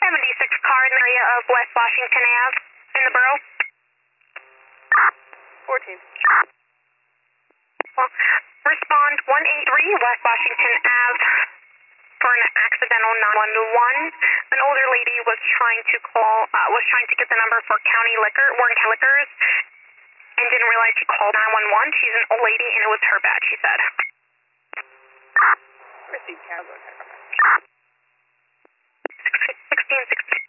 76 car in the area of West Washington Ave in the borough. 14. Well, respond 183 West Washington Ave for an accidental 911. An older lady was trying to get the number for Warren County Liquors, and didn't realize she called 911. She's an old lady, and it was her bad, she said. Proceed, Cowboy. 1660.